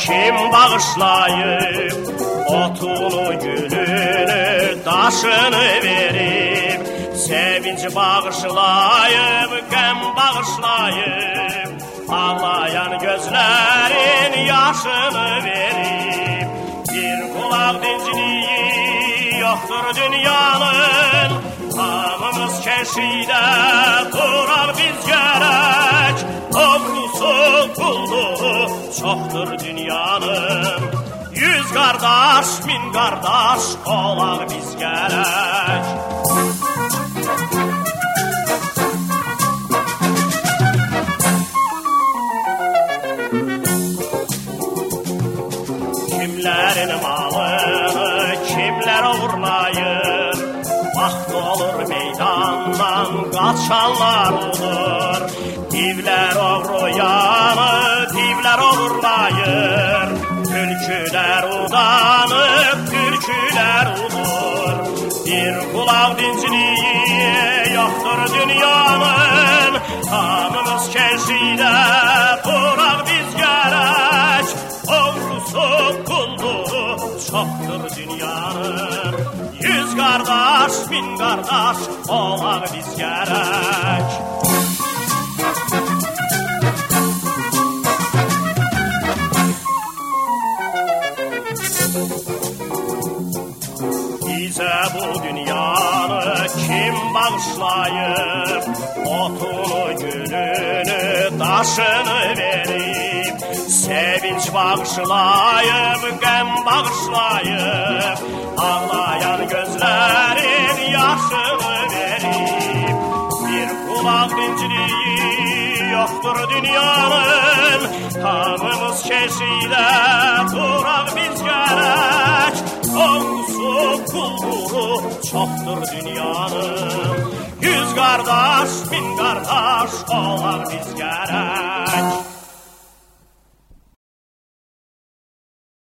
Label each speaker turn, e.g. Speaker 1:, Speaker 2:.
Speaker 1: kim bağışlayıp otunu, gülünü, daşını verip, sevinç bağışlayıp, qəm bağışlayıp, ağlayan gözlərin yaşını verip, bir qulaq dincliyi yoxdur dünyanın, hamımız keşidə duraq biz gərək, oğrusu qulluğu çoxdur dünyanın. 100 qardaş, 1000 qardaş olaq biz gərək. Kimlərin malını kimlər uğurlayır, vaxt olur meydandan qaçanlar olur. Divlər oğruyanı, divlər uğurlayır, tülkülər udanıb, türkülər udur. Bir qulaq dincliyi yoxdur dünyanın, hamımız keşidə duraq biz gərək, oğrusu qulluğu çoxdur dünyanın. 100 qardaş, 1000 qardaş olaq biz gərək. Bizə bu dünyanı kim bağışlayıb, otunu, gülünü, daşını verib, sevinç bağışlayıb, qəm bağışlayıb, ağlayan gözlərin yaşını verib. Bir qulaq dincliyi yoxdur dünyanın, hamımız keşidə duraq biz gərək, oğrusu qulluğu çoxdur dünyanın. 100 qardaş, 1000 qardaş olaq biz gərək.